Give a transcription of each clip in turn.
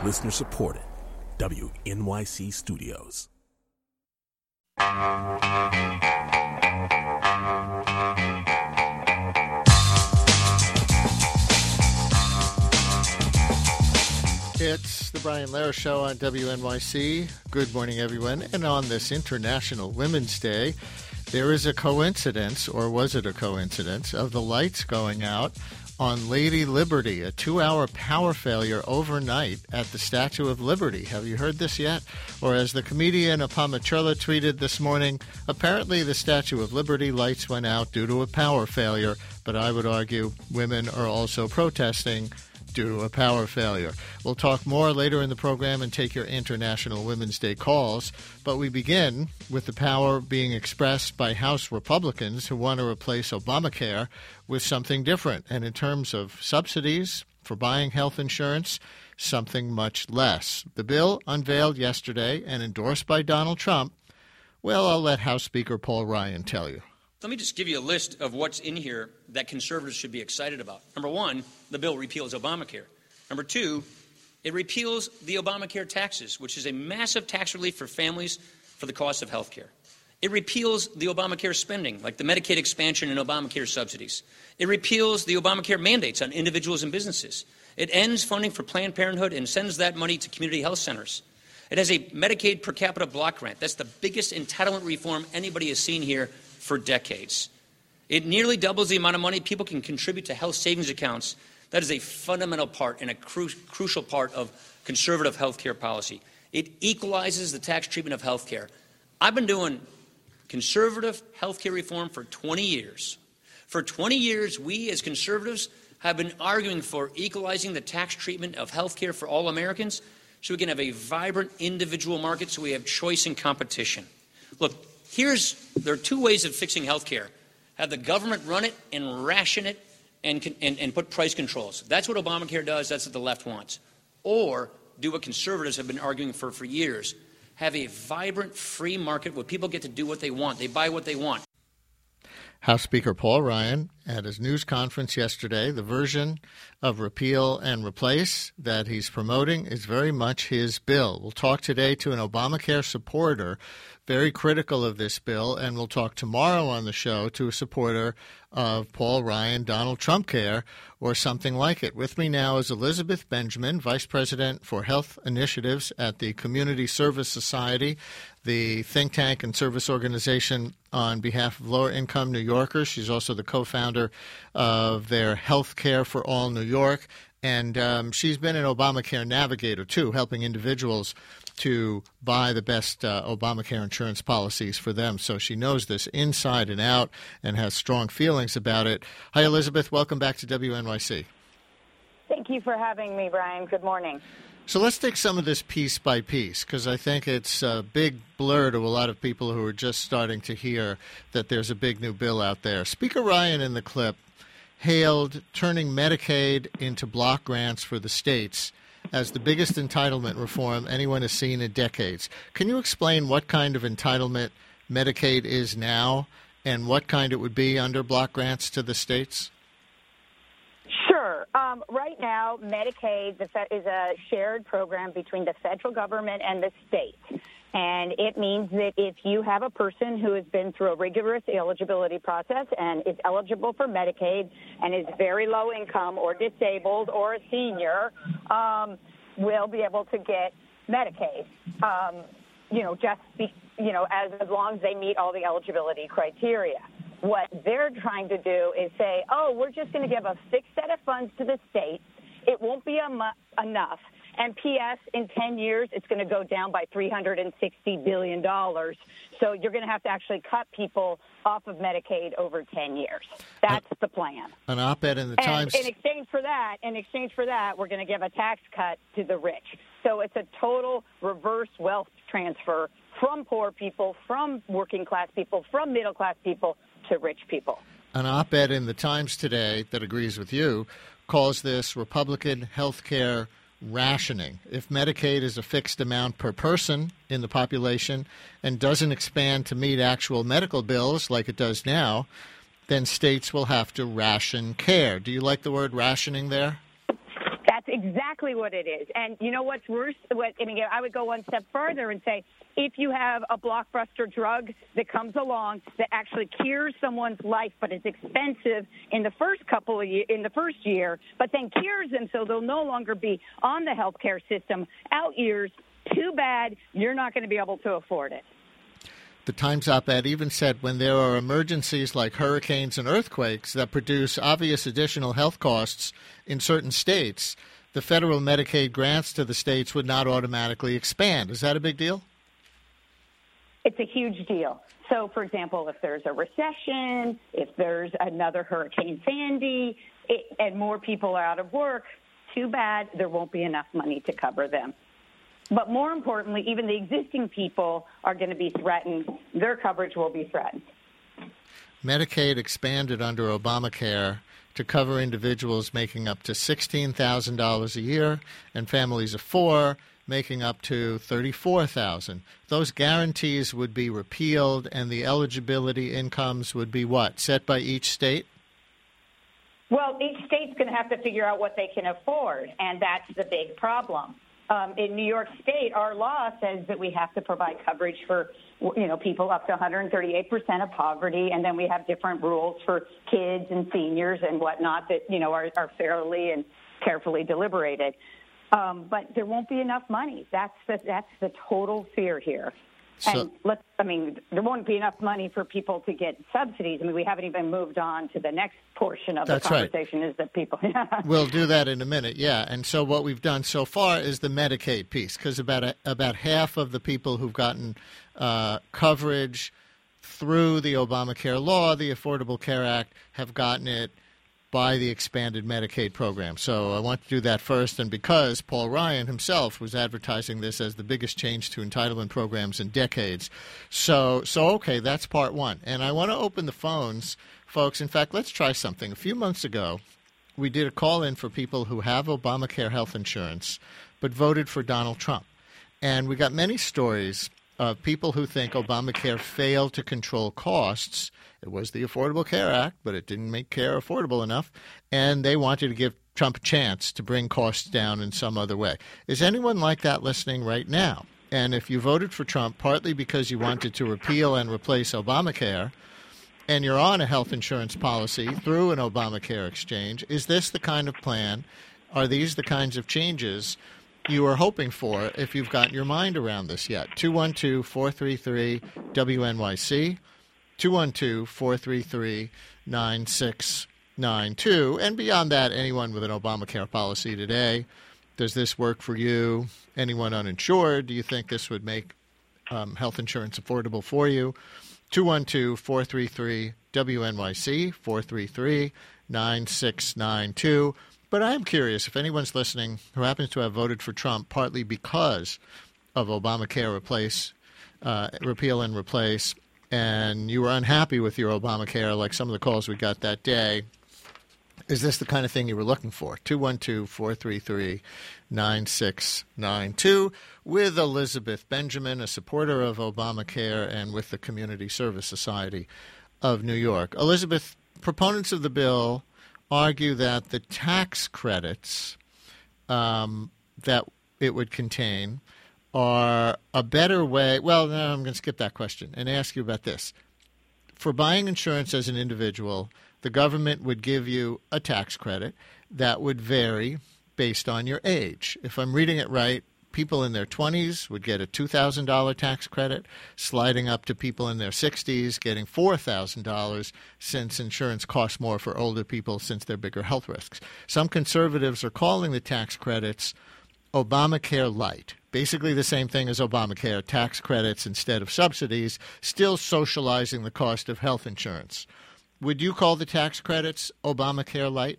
Listener supported. WNYC Studios. It's the Brian Lehrer Show on WNYC. Good morning, everyone. And on this International Women's Day, there is a coincidence, or was it a coincidence, of the lights going out on Lady Liberty, a 2-hour power failure overnight at the Statue of Liberty. Have you heard this yet? Or as the comedian Apama Churla tweeted this morning, apparently the Statue of Liberty lights went out due to a power failure, but I would argue women are also protesting due to a power failure. We'll talk more later in the program and take your International Women's Day calls, but we begin with the power being expressed by House Republicans who want to replace Obamacare with something different, and in terms of subsidies for buying health insurance, something much less. The bill, unveiled yesterday and endorsed by Donald Trump, well, I'll let House Speaker Paul Ryan tell you. Let me just give you a list of what's in here that conservatives should be excited about. Number one, the bill repeals Obamacare. Number two, it repeals the Obamacare taxes, which is a massive tax relief for families for the cost of health care. It repeals the Obamacare spending, like the Medicaid expansion and Obamacare subsidies. It repeals the Obamacare mandates on individuals and businesses. It ends funding for Planned Parenthood and sends that money to community health centers. It has a Medicaid per capita block grant. That's the biggest entitlement reform anybody has seen here for decades. It nearly doubles the amount of money people can contribute to health savings accounts. That is a fundamental part and a crucial part of conservative health care policy. It equalizes the tax treatment of health care. I've been doing conservative health care reform for 20 years. For 20 years, we as conservatives have been arguing for equalizing the tax treatment of health care for all Americans so we can have a vibrant individual market so we have choice and competition. Look, there are two ways of fixing health care. Have the government run it and ration it and put price controls. That's what Obamacare does. That's what the left wants. Or do what conservatives have been arguing for years. Have a vibrant free market where people get to do what they want. They buy what they want. House Speaker Paul Ryan at his news conference yesterday, the version of repeal and replace that he's promoting is very much his bill. We'll talk today to an Obamacare supporter very critical of this bill, and we'll talk tomorrow on the show to a supporter of Paul Ryan, Donald Trump Care, or something like it. With me now is Elizabeth Benjamin, Vice President for Health Initiatives at the Community Service Society, the think tank and service organization on behalf of lower-income New Yorkers. She's also the co-founder of their Health Care for All New York, and she's been an Obamacare navigator, too, helping individuals to buy the best Obamacare insurance policies for them. So she knows this inside and out and has strong feelings about it. Hi, Elizabeth. Welcome back to WNYC. Thank you for having me, Brian. Good morning. So let's take some of this piece by piece, because I think it's a big blur to a lot of people who are just starting to hear that there's a big new bill out there. Speaker Ryan in the clip hailed turning Medicaid into block grants for the states as the biggest entitlement reform anyone has seen in decades. Can you explain what kind of entitlement Medicaid is now and what kind it would be under block grants to the states? Sure. Right now, Medicaid is a shared program between the federal government and the state. And it means that if you have a person who has been through a rigorous eligibility process and is eligible for Medicaid and is very low income or disabled or a senior, will be able to get Medicaid, as long as they meet all the eligibility criteria. What they're trying to do is say, we're just going to give a fixed set of funds to the states. It won't be enough. And P.S., in 10 years, it's going to go down by $360 billion. So you're going to have to actually cut people off of Medicaid over 10 years. That's the plan. An op-ed in the Times. In exchange for that, we're going to give a tax cut to the rich. So it's a total reverse wealth transfer from poor people, from working class people, from middle class people to rich people. An op-ed in the Times today that agrees with you calls this Republican health care rationing. If Medicaid is a fixed amount per person in the population and doesn't expand to meet actual medical bills like it does now, then states will have to ration care. Do you like the word rationing there? That's exactly what it is. And you know what's worse? I would go one step further and say, if you have a blockbuster drug that comes along that actually cures someone's life, but it's expensive in the first year, but then cures them so they'll no longer be on the healthcare system out years, too bad, you're not going to be able to afford it. The Times op-ed even said when there are emergencies like hurricanes and earthquakes that produce obvious additional health costs in certain states, the federal Medicaid grants to the states would not automatically expand. Is that a big deal? It's a huge deal. So, for example, if there's a recession, if there's another Hurricane Sandy, and more people are out of work, too bad, there won't be enough money to cover them. But more importantly, even the existing people are going to be threatened. Their coverage will be threatened. Medicaid expanded under Obamacare to cover individuals making up to $16,000 a year and families of four making up to $34,000. Those guarantees would be repealed, and the eligibility incomes would be what? Set by each state? Well, each state's going to have to figure out what they can afford, and that's the big problem. In New York State, our law says that we have to provide coverage for, people up to 138% of poverty, and then we have different rules for kids and seniors and whatnot that, are fairly and carefully deliberated. But there won't be enough money. That's the total fear here. And there won't be enough money for people to get subsidies. We haven't even moved on to the next portion of the conversation. Right. Is that people? We'll do that in a minute, yeah. And so what we've done so far is the Medicaid piece, because about half of the people who've gotten coverage through the Obamacare law, the Affordable Care Act, have gotten it by the expanded Medicaid program. So I want to do that first, and because Paul Ryan himself was advertising this as the biggest change to entitlement programs in decades. So okay, that's part one. And I want to open the phones, folks. In fact, let's try something. A few months ago, we did a call-in for people who have Obamacare health insurance but voted for Donald Trump. And we got many stories of people who think Obamacare failed to control costs. It was the Affordable Care Act, but it didn't make care affordable enough, and they wanted to give Trump a chance to bring costs down in some other way. Is anyone like that listening right now? And if you voted for Trump partly because you wanted to repeal and replace Obamacare, and you're on a health insurance policy through an Obamacare exchange, is this the kind of plan? Are these the kinds of changes you are hoping for if you've gotten your mind around this yet? 212-433-WNYC, 212-433-9692. And beyond that, anyone with an Obamacare policy today, does this work for you? Anyone uninsured, do you think this would make health insurance affordable for you? 212-433-WNYC, 433-9692. But I'm curious if anyone's listening who happens to have voted for Trump partly because of Obamacare repeal and replace, and you were unhappy with your Obamacare, like some of the calls we got that day. Is this the kind of thing you were looking for? 212-433-9692 with Elizabeth Benjamin, a supporter of Obamacare, and with the Community Service Society of New York. Elizabeth, proponents of the bill argue that the tax credits that it would contain are a better way. Well, no, I'm going to skip that question and ask you about this. For buying insurance as an individual, the government would give you a tax credit that would vary based on your age. If I'm reading it right, people in their 20s would get a $2,000 tax credit, sliding up to people in their 60s getting $4,000 since insurance costs more for older people since they're bigger health risks. Some conservatives are calling the tax credits Obamacare Light, basically the same thing as Obamacare, tax credits instead of subsidies, still socializing the cost of health insurance. Would you call the tax credits Obamacare Light?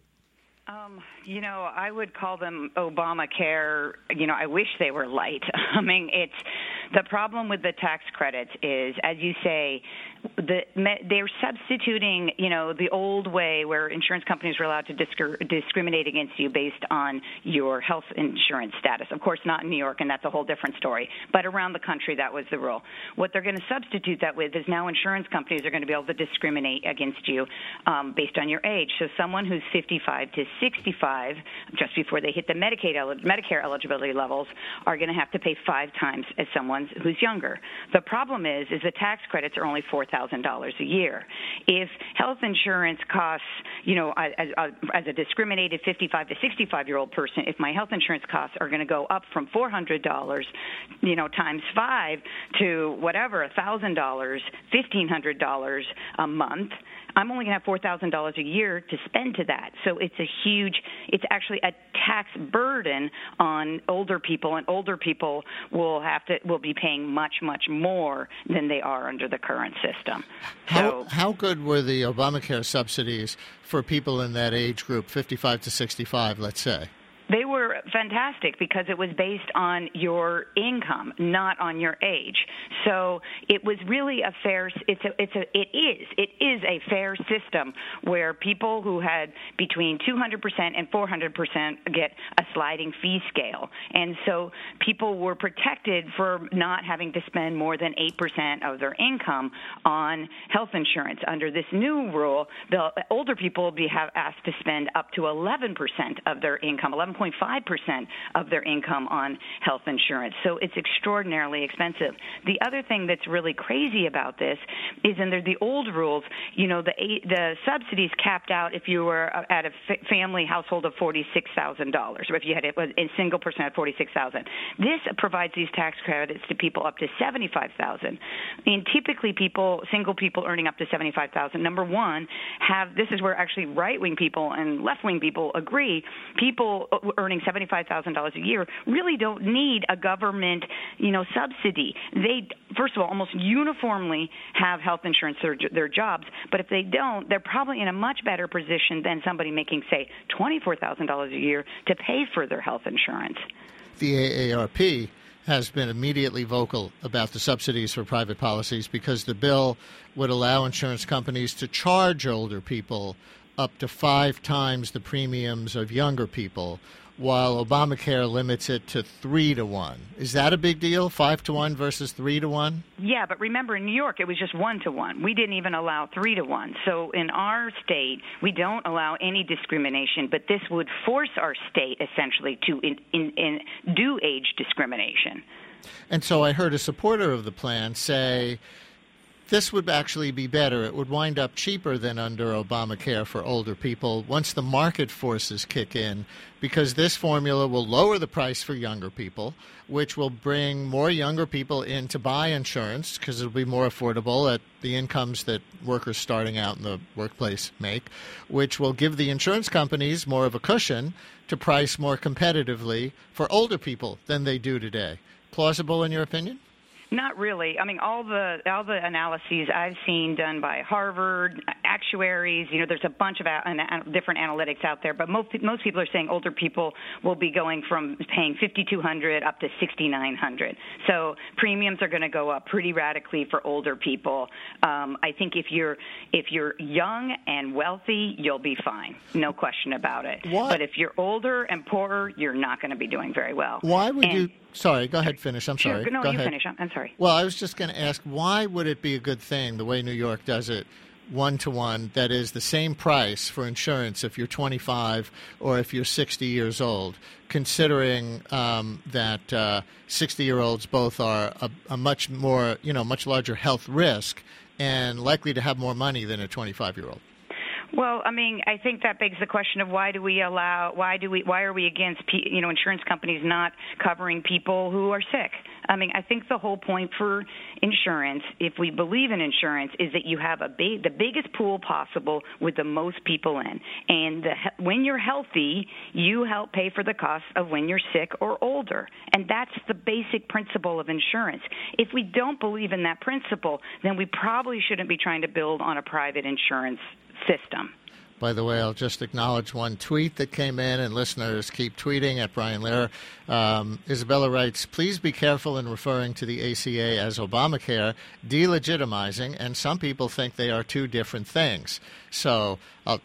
I would call them Obamacare. I wish they were light. It's the problem with the tax credits is, as you say, they're substituting, the old way where insurance companies were allowed to discriminate against you based on your health insurance status. Of course, not in New York, and that's a whole different story. But around the country, that was the rule. What they're going to substitute that with is now insurance companies are going to be able to discriminate against you based on your age. So someone who's 55 to 65, just before they hit the Medicare eligibility levels, are going to have to pay 5 times as someone who's younger. The problem is the tax credits are only $4,000 a year. If health insurance costs, as a discriminated 55 to 65-year-old person, if my health insurance costs are going to go up from $400, times 5 to whatever, $1,000, $1,500 a month, I'm only going to have $4,000 a year to spend to that. So it's actually a tax burden on older people, and older people will be paying much, much more than they are under the current system. How good were the Obamacare subsidies for people in that age group, 55 to 65, let's say? They were fantastic because it was based on your income, not on your age. So it was really a fair. It is a fair system where people who had between 200% and 400% get a sliding fee scale, and so people were protected for not having to spend more than 8% of their income on health insurance. Under this new rule, the older people will be asked to spend up to 11% of their income, 11.5% of their income on health insurance. So it's extraordinarily expensive. The other thing that's really crazy about this is under the old rules, the subsidies capped out if you were at a family household of $46,000, or if you had a single person at $46,000. This provides these tax credits to people up to $75,000. And typically single people earning up to $75,000, number one, this is where actually right-wing people and left-wing people agree, people earning $75,000 a year really don't need a government, subsidy. They, first of all, almost uniformly have health insurance through their jobs, but if they don't, they're probably in a much better position than somebody making, say, $24,000 a year to pay for their health insurance. The AARP has been immediately vocal about the subsidies for private policies because the bill would allow insurance companies to charge older people up to 5 times the premiums of younger people, while Obamacare limits it to 3-to-1. Is that a big deal, 5-to-1 versus 3-to-1? Yeah, but remember, in New York, it was just 1-to-1. We didn't even allow 3-to-1. So in our state, we don't allow any discrimination, but this would force our state, essentially, to do age discrimination. And so I heard a supporter of the plan say this would actually be better. It would wind up cheaper than under Obamacare for older people once the market forces kick in, because this formula will lower the price for younger people, which will bring more younger people in to buy insurance because it'll be more affordable at the incomes that workers starting out in the workplace make, which will give the insurance companies more of a cushion to price more competitively for older people than they do today. Plausible in your opinion? Not really. I mean, all the analyses I've seen done by Harvard, actuaries, there's a bunch of different analytics out there, but most people are saying older people will be going from paying $5,200 up to $6,900. So premiums are going to go up pretty radically for older people. I think if you're young and wealthy, you'll be fine. No question about it. What? But if you're older and poorer, you're not going to be doing very well. Why would you? Sorry, go ahead, finish. I'm sorry. Sure, no, go you ahead. finish. I'm sorry. Well, I was just going to ask, why would it be a good thing, the way New York does it, 1-to-1, that is the same price for insurance if you're 25 or if you're 60 years old, considering that 60-year-olds both are a much more, much larger health risk and likely to have more money than a 25-year-old? Well, I mean, I think that begs the question of why are we against, insurance companies not covering people who are sick? I mean, I think the whole point for insurance, if we believe in insurance, is that you have the biggest pool possible with the most people in. And when you're healthy, you help pay for the cost of when you're sick or older. And that's the basic principle of insurance. If we don't believe in that principle, then we probably shouldn't be trying to build on a private insurance system. By the way, I'll just acknowledge one tweet that came in, and listeners keep tweeting at Brian Lehrer. Isabella writes, please be careful in referring to the ACA as Obamacare, delegitimizing, and some people think they are two different things. So I'll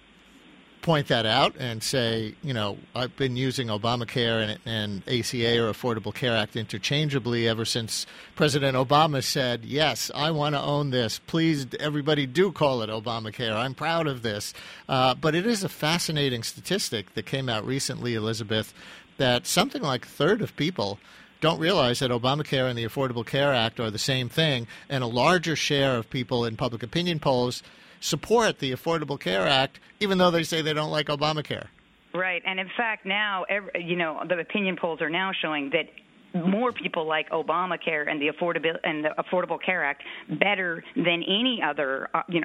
point that out and say, I've been using Obamacare and ACA or Affordable Care Act interchangeably ever since President Obama said, yes, I want to own this. Please, everybody do call it Obamacare. I'm proud of this. But it is a fascinating statistic that came out recently, Elizabeth, that something like a third of people don't realize that Obamacare and the Affordable Care Act are the same thing, and a larger share of people in public opinion polls support the Affordable Care Act, even though they say they don't like Obamacare. Right. And in fact, now, the opinion polls are now showing that more people like Obamacare and the Affordable Care Act better than any other,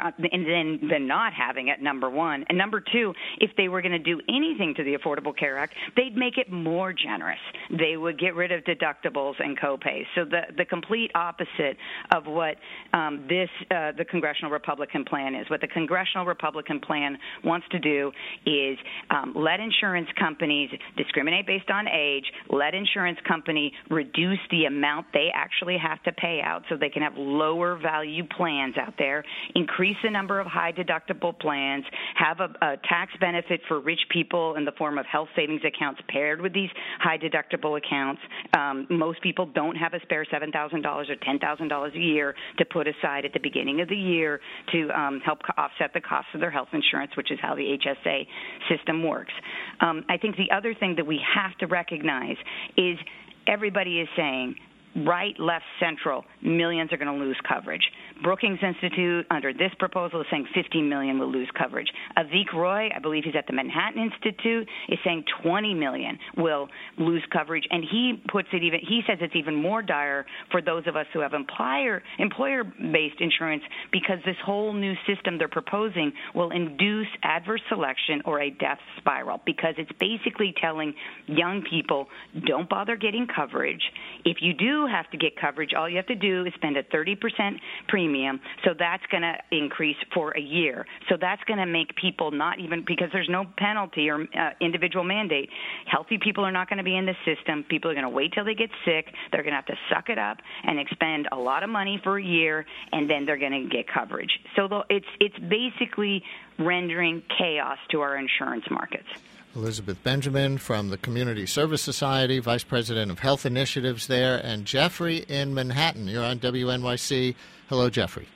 than not having it, number one. And number two, if they were going to do anything to the Affordable Care Act, they'd make it more generous. They would get rid of deductibles and copays. So the complete opposite of what the Congressional Republican plan is. What the Congressional Republican plan wants to do is let insurance companies discriminate based on age, let insurance companies reduce the amount they actually have to pay out so they can have lower value plans out there, increase the number of high deductible plans, have a tax benefit for rich people in the form of health savings accounts paired with these high deductible accounts. Most people don't have a spare $7,000 or $10,000 a year to put aside at the beginning of the year to help offset the cost of their health insurance, which is how the HSA system works. I think the other thing that we have to recognize is everybody is saying, right, left, central, millions are going to lose coverage. Brookings Institute, under this proposal, is saying 15 million will lose coverage. Avik Roy, I believe he's at the Manhattan Institute, is saying 20 million will lose coverage. And he says it's even more dire for those of us who have employer-based insurance, because this whole new system they're proposing will induce adverse selection or a death spiral, because it's basically telling young people, don't bother getting coverage. If you do have to get coverage, all you have to do is spend a 30% premium, so that's going to increase for a year. So that's going to make people not even, because there's no penalty or individual mandate, healthy people are not going to be in the system. People are going to wait till they get sick. They're going to have to suck it up and expend a lot of money for a year, and then they're going to get coverage. So it's basically rendering chaos to our insurance markets. Elizabeth Benjamin from the Community Service Society, Vice President of Health Initiatives there, and Jeffrey in Manhattan. You're on WNYC. Hello, Jeffrey.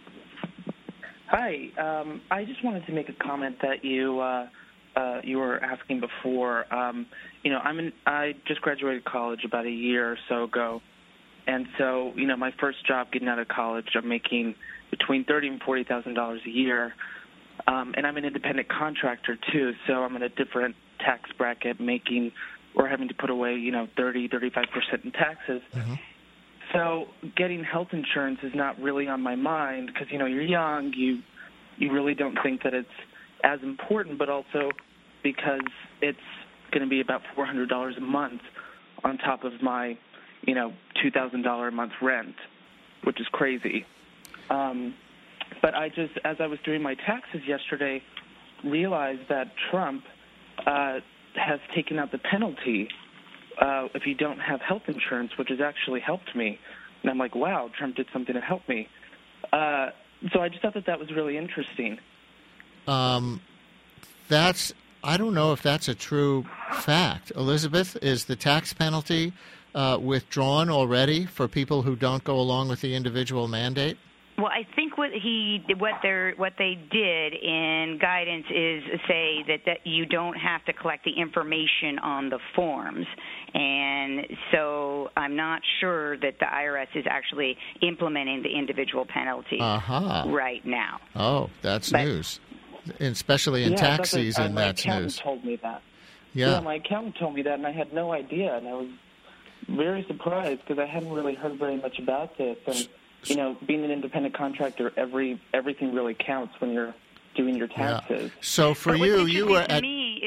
Hi. I just wanted to make a comment that you were asking before. I just graduated college about a year or so ago, and so my first job getting out of college, I'm making between $30,000 and $40,000 a year. And I'm an independent contractor, too, so I'm in a different tax bracket having to put away, 30-35% in taxes. Mm-hmm. So getting health insurance is not really on my mind because, you're young, you really don't think that it's as important, but also because it's going to be about $400 a month on top of my, $2,000 a month rent, which is crazy. But as I was doing my taxes yesterday, realized that Trump has taken out the penalty if you don't have health insurance, which has actually helped me. And I'm like, wow, Trump did something to help me. So I just thought that was really interesting. I don't know if that's a true fact. Elizabeth, is the tax penalty withdrawn already for people who don't go along with the individual mandate? Well, I think what they did in guidance is say that you don't have to collect the information on the forms, and so I'm not sure that the IRS is actually implementing the individual penalty right now. Oh, that's news, especially in tax season. That's news. My accountant told me that. Yeah, my accountant told me that, and I had no idea, and I was very surprised because I hadn't really heard very much about this. And being an independent contractor, everything really counts when you're doing your taxes. Yeah. So for you were at... To me is that since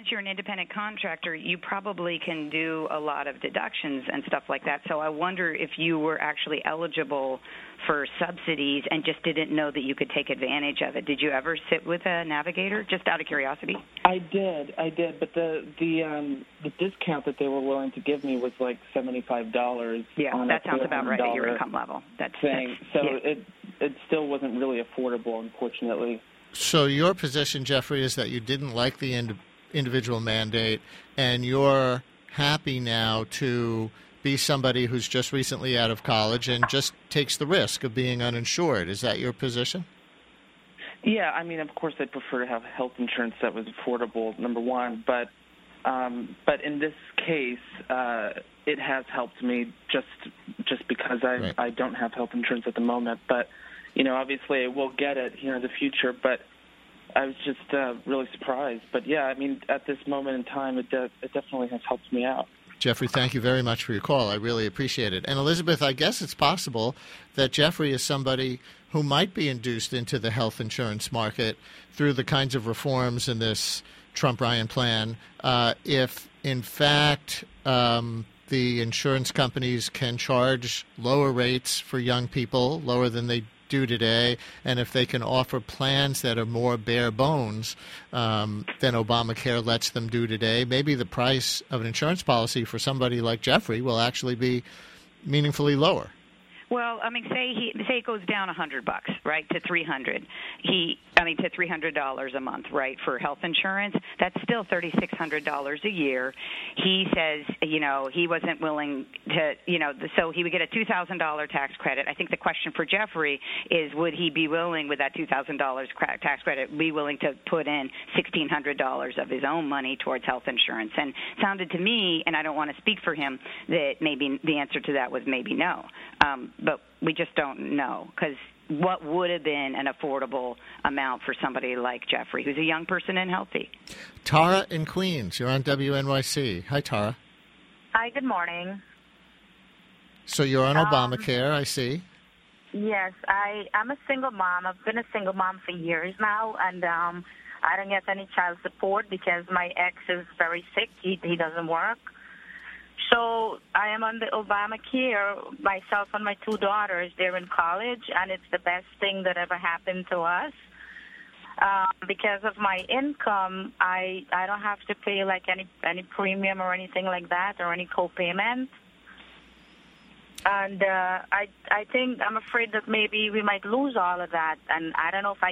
you're an independent contractor, you probably can do a lot of deductions and stuff like that. So I wonder if you were actually eligible for subsidies and just didn't know that you could take advantage of it. Did you ever sit with a navigator, just out of curiosity? I did, but the discount that they were willing to give me was like $75. Yeah, on that sounds about right at your income level. That's it still wasn't really affordable, unfortunately. So your position, Jeffrey, is that you didn't like the individual mandate, and you're happy now to be somebody who's just recently out of college and just takes the risk of being uninsured. Is that your position? Yeah, I mean, of course, I'd prefer to have health insurance that was affordable, number one. But in this case, it has helped me just because I don't have health insurance at the moment. But, obviously I will get it here in the future. But I was just really surprised. But, yeah, I mean, at this moment in time, it definitely has helped me out. Jeffrey, thank you very much for your call. I really appreciate it. And Elizabeth, I guess it's possible that Jeffrey is somebody who might be induced into the health insurance market through the kinds of reforms in this Trump-Ryan plan. If, in fact, the insurance companies can charge lower rates for young people, lower than they do today, and if they can offer plans that are more bare bones than Obamacare lets them do today, maybe the price of an insurance policy for somebody like Jeffrey will actually be meaningfully lower. Well, I mean, say it goes down $100, right, to $300. To $300 a month, right, for health insurance. That's still $3,600 a year. He says, he wasn't willing to, so he would get a $2,000 tax credit. I think the question for Jeffrey is, would he be willing, with that $2,000 tax credit, be willing to put in $1,600 of his own money towards health insurance? And it sounded to me, and I don't want to speak for him, that maybe the answer to that was maybe no. But we just don't know, because what would have been an affordable amount for somebody like Jeffrey, who's a young person and healthy? Tara in Queens, you're on WNYC. Hi, Tara. Hi, good morning. So you're on Obamacare, I see. Yes, I'm a single mom. I've been a single mom for years now, and I don't get any child support because my ex is very sick. He doesn't work. So I am on the Obamacare, myself and my two daughters. They're in college, and it's the best thing that ever happened to us. Because of my income, I don't have to pay like any premium or anything like that, or any co-payment. And I think I'm afraid that maybe we might lose all of that, and I don't know if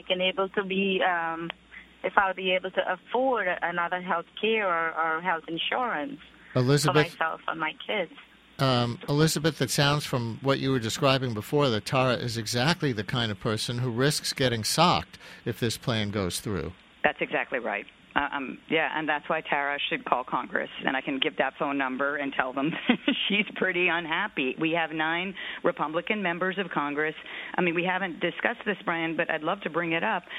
if I'll be able to afford another health care or health insurance. Elizabeth, for myself and my kids. Elizabeth, it sounds from what you were describing before that Tara is exactly the kind of person who risks getting socked if this plan goes through. That's exactly right. And that's why Tara should call Congress, and I can give that phone number and tell them she's pretty unhappy. We have 9 Republican members of Congress. I mean, we haven't discussed this, Brian, but I'd love to bring it up.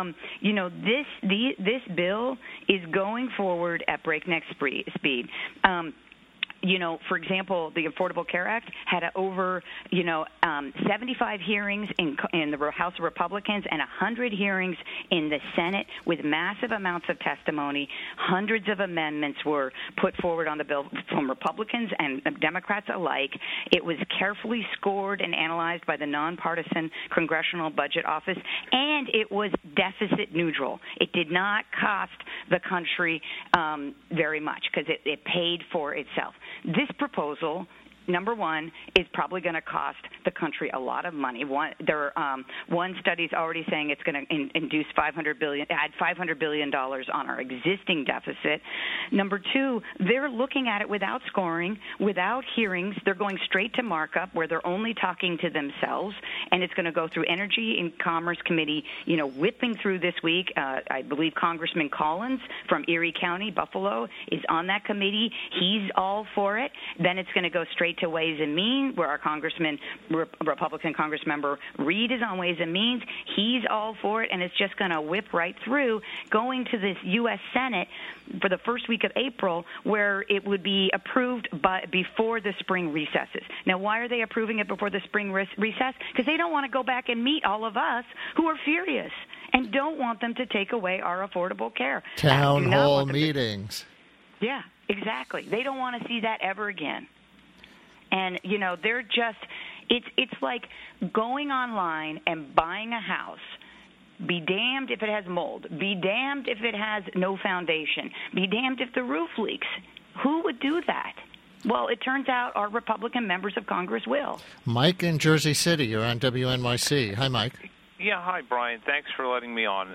This bill is going forward at breakneck speed. For example, the Affordable Care Act had over, 75 hearings in the House of Republicans and 100 hearings in the Senate with massive amounts of testimony. Hundreds of amendments were put forward on the bill from Republicans and Democrats alike. It was carefully scored and analyzed by the nonpartisan Congressional Budget Office, and it was deficit neutral. It did not cost the country very much because it paid for itself. This proposal, number one, is probably going to cost the country a lot of money. One study is already saying it's going to induce add $500 billion on our existing deficit. Number two, they're looking at it without scoring, without hearings. They're going straight to markup where they're only talking to themselves, and it's going to go through Energy and Commerce Committee, whipping through this week. I believe Congressman Collins from Erie County, Buffalo, is on that committee. He's all for it. Then it's going to go straight to Ways and Means, where our Republican Congressmember Reed is on Ways and Means. He's all for it, and it's just going to whip right through, going to this U.S. Senate for the first week of April, where it would be approved before the spring recesses. Now, why are they approving it before the spring recess? Because they don't want to go back and meet all of us who are furious and don't want them to take away our affordable care. Town hall meetings. Yeah, exactly. They don't want to see that ever again. And, you know, they're just, it's like going online and buying a house. Be damned if it has mold. Be damned if it has no foundation. Be damned if the roof leaks. Who would do that? Well, it turns out our Republican members of Congress will. Mike in Jersey City, you're on WNYC. Hi, Mike. Yeah, hi, Brian. Thanks for letting me on.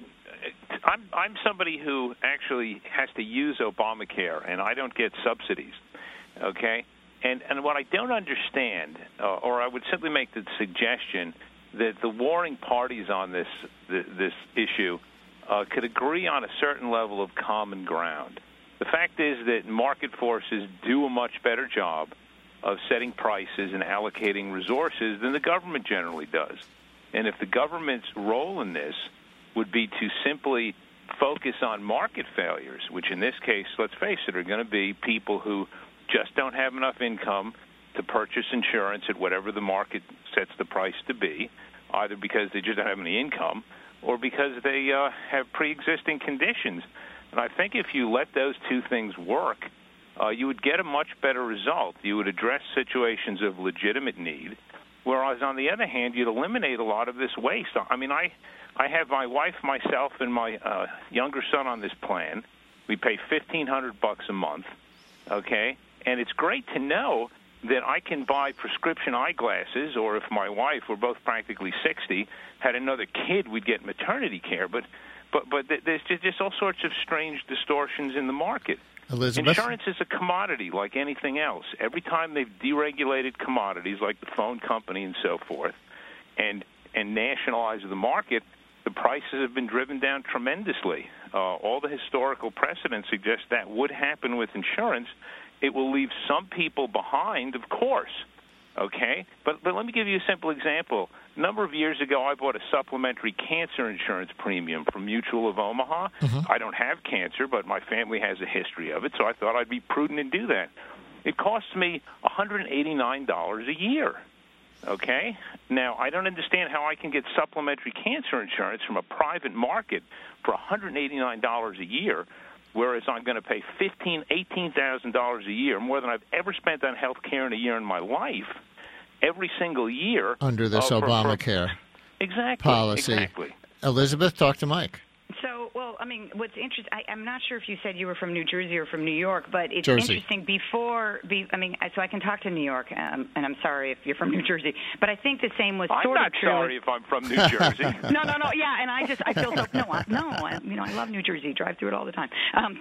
I'm somebody who actually has to use Obamacare, and I don't get subsidies, okay? And what I don't understand, or I would simply make the suggestion that the warring parties on this issue could agree on a certain level of common ground. The fact is that market forces do a much better job of setting prices and allocating resources than the government generally does. And if the government's role in this would be to simply focus on market failures, which in this case, let's face it, are going to be people who just don't have enough income to purchase insurance at whatever the market sets the price to be, either because they just don't have any income or because they have pre-existing conditions. And I think if you let those two things work, you would get a much better result. You would address situations of legitimate need, whereas on the other hand, you'd eliminate a lot of this waste. I mean, I have my wife, myself, and my younger son on this plan. We pay $1,500 a month, okay? And it's great to know that I can buy prescription eyeglasses, or if my wife, we're both practically 60, had another kid, we'd get maternity care. But there's just all sorts of strange distortions in the market. Elizabeth? Insurance is a commodity like anything else. Every time they've deregulated commodities like the phone company and so forth and nationalized the market, the prices have been driven down tremendously. All the historical precedents suggest that would happen with insurance. It will leave some people behind, of course, okay? But let me give you a simple example. A number of years ago, I bought a supplementary cancer insurance premium from Mutual of Omaha. I don't have cancer, but my family has a history of it, so I thought I'd be prudent and do that. It costs me $189 a year, okay? Now, I don't understand how I can get supplementary cancer insurance from a private market for $189 a year, whereas I'm going to pay $18,000 a year, more than I've ever spent on health care in a year in my life, every single year. Under this Obamacare policy. Exactly. Elizabeth, talk to Mike. So, well, I mean, what's interesting, I'm not sure if you said you were from New Jersey or from New York, but it's Jersey. interesting so I can talk to New York, and I'm sorry if you're from New Jersey, but I think the same was sort of true. I'm not sorry if I'm from New Jersey. No, yeah, and I feel so, I love New Jersey, drive through it all the time.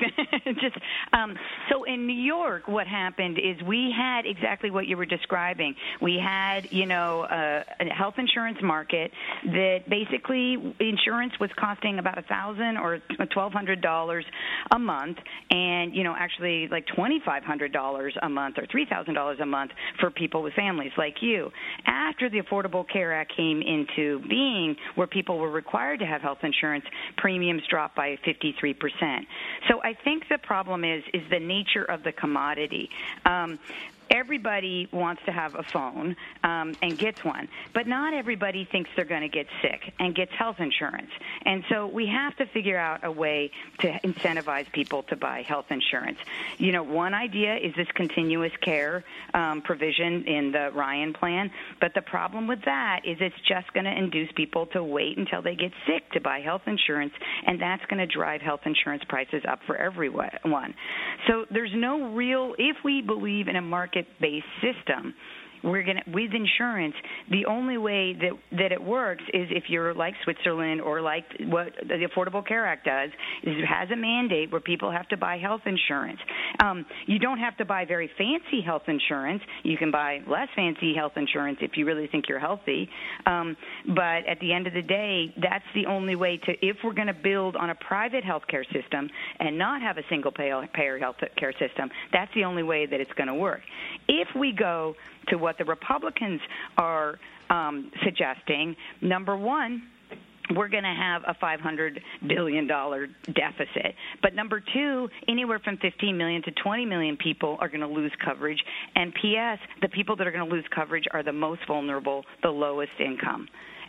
So in New York, what happened is we had exactly what you were describing. We had, a health insurance market that basically insurance was costing about $1,000 or $1,200 a month, and actually like $2,500 a month or $3,000 a month for people with families like you. After the Affordable Care Act came into being, where people were required to have health insurance, premiums dropped by 53%. So I think the problem is the nature of the commodity. Everybody wants to have a phone and gets one, but not everybody thinks they're going to get sick and gets health insurance. And so we have to figure out a way to incentivize people to buy health insurance. One idea is this continuous care provision in the Ryan plan, but the problem with that is it's just going to induce people to wait until they get sick to buy health insurance, and that's going to drive health insurance prices up for everyone. So there's no real, if we believe in a market-based system, with insurance, the only way that it works is if you're like Switzerland or like what the Affordable Care Act does, is it has a mandate where people have to buy health insurance. You don't have to buy very fancy health insurance. You can buy less fancy health insurance if you really think you're healthy. But at the end of the day, that's the only way to, if we're going to build on a private health care system and not have a single-payer health care system, that's the only way that it's going to work. If we go to what the Republicans are suggesting, number one, we're going to have a $500 billion deficit. But number two, anywhere from 15 million to 20 million people are going to lose coverage. And P.S., the people that are going to lose coverage are the most vulnerable, the lowest income.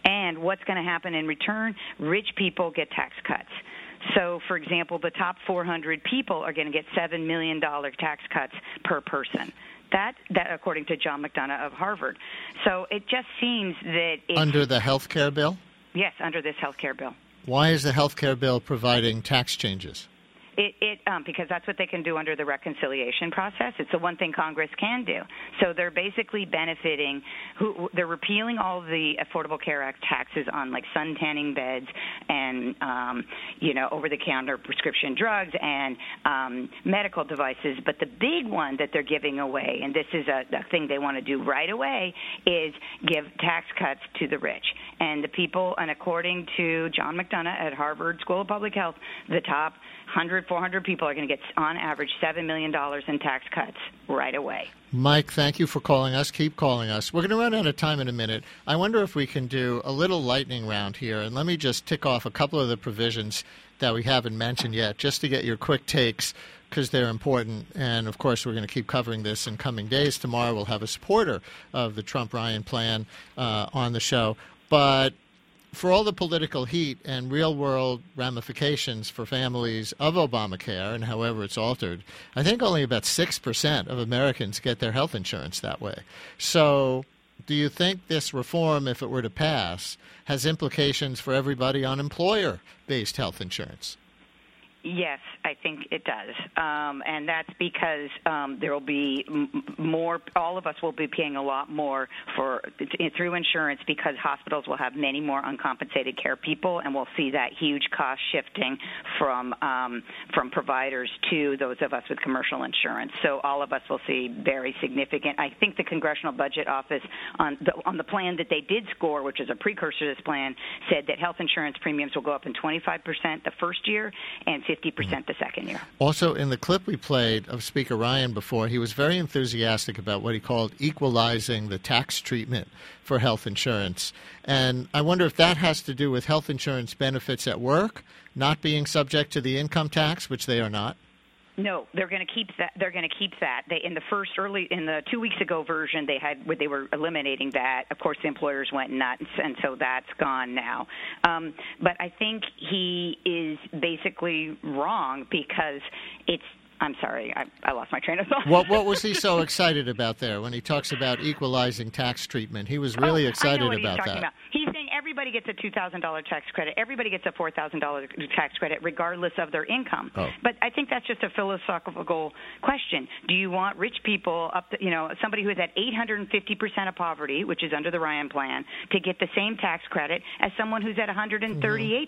And what's going to happen in return? Rich people get tax cuts. So, for example, the top 400 people are going to get $7 million tax cuts per person. That according to John McDonough of Harvard. So it just seems that under the health care bill? Yes, under this health care bill. Why is the health care bill providing tax changes? Because that's what they can do under the reconciliation process. It's the one thing Congress can do. So they're basically benefiting. They're repealing all the Affordable Care Act taxes on like sun tanning beds and over-the-counter prescription drugs and medical devices. But the big one that they're giving away, and this is a thing they want to do right away, is give tax cuts to the rich and the people. And according to John McDonough at Harvard School of Public Health, the top 400 people are going to get, on average, $7 million in tax cuts right away. Mike, thank you for calling us. Keep calling us. We're going to run out of time in a minute. I wonder if we can do a little lightning round here, and let me just tick off a couple of the provisions that we haven't mentioned yet, just to get your quick takes, because they're important. And, of course, we're going to keep covering this in coming days. Tomorrow we'll have a supporter of the Trump-Ryan plan on the show. But for all the political heat and real-world ramifications for families of Obamacare and however it's altered, I think only about 6% of Americans get their health insurance that way. So do you think this reform, if it were to pass, has implications for everybody on employer-based health insurance? Yes, I think it does. And that's because there will be more, all of us will be paying a lot more through insurance because hospitals will have many more uncompensated care people, and we'll see that huge cost shifting from providers to those of us with commercial insurance. So all of us will see very significant. I think the Congressional Budget Office on the plan that they did score, which is a precursor to this plan, said that health insurance premiums will go up in 25% the first year and 50% the second year. Also, in the clip we played of Speaker Ryan before, he was very enthusiastic about what he called equalizing the tax treatment for health insurance. And I wonder if that has to do with health insurance benefits at work not being subject to the income tax, which they are not. No, they're going to keep that. They're going to keep that. In the 2 weeks ago version, they were eliminating that. Of course, the employers went nuts, and so that's gone now. But I think he is basically wrong because it's. I'm sorry, I lost my train of thought. What was he so excited about there when he talks about equalizing tax treatment? He was really excited about that. He's saying everybody gets a $2,000 tax credit. Everybody gets a $4,000 tax credit regardless of their income. Oh. But I think that's just a philosophical question. Do you want rich people, somebody who is at 850% of poverty, which is under the Ryan plan, to get the same tax credit as someone who's at 138%,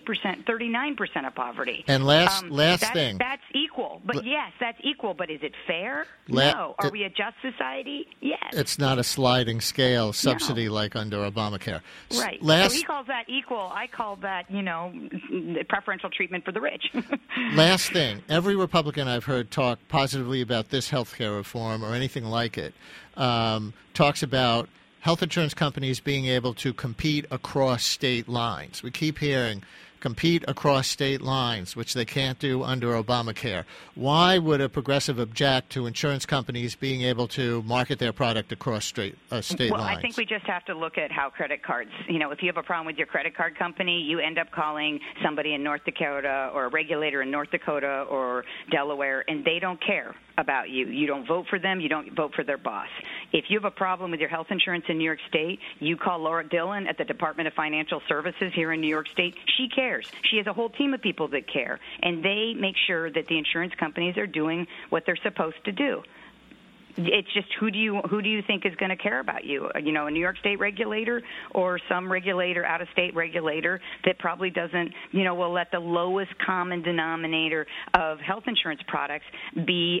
39% of poverty? And last thing. That's equal. But yes, that's equal, but is it fair? No. Are we a just society? Yes. It's not a sliding scale subsidy like under Obamacare. Right. So he calls that equal. I call that, preferential treatment for the rich. Last thing. Every Republican I've heard talk positively about this health care reform or anything like it talks about health insurance companies being able to compete across state lines. We keep hearing compete across state lines, which they can't do under Obamacare. Why would a progressive object to insurance companies being able to market their product across state lines? Well, I think we just have to look at how credit cards, if you have a problem with your credit card company, you end up calling somebody in North Dakota or a regulator in North Dakota or Delaware, and they don't care about you. You don't vote for them. You don't vote for their boss. If you have a problem with your health insurance in New York State, you call Laura Dillon at the Department of Financial Services here in New York State. She cares. She has a whole team of people that care, and they make sure that the insurance companies are doing what they're supposed to do. It's just who do you think is going to care about you? A New York State regulator or some regulator, out-of-state regulator that probably doesn't, will let the lowest common denominator of health insurance products be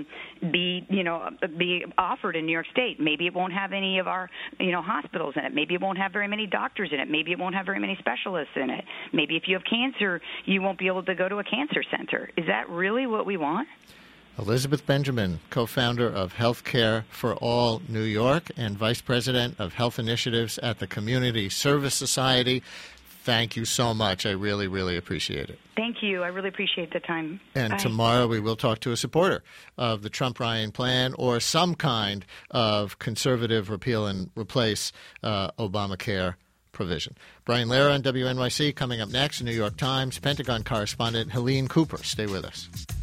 offered in New York State. Maybe it won't have any of our, hospitals in it. Maybe it won't have very many doctors in it. Maybe it won't have very many specialists in it. Maybe if you have cancer, you won't be able to go to a cancer center. Is that really what we want? Elizabeth Benjamin, co-founder of Healthcare for All New York and vice president of health initiatives at the Community Service Society. Thank you so much. I really, really appreciate it. Thank you. I really appreciate the time. And Bye. Tomorrow we will talk to a supporter of the Trump-Ryan plan or some kind of conservative repeal and replace Obamacare provision. Brian Lehrer on WNYC coming up next. New York Times Pentagon correspondent Helene Cooper. Stay with us.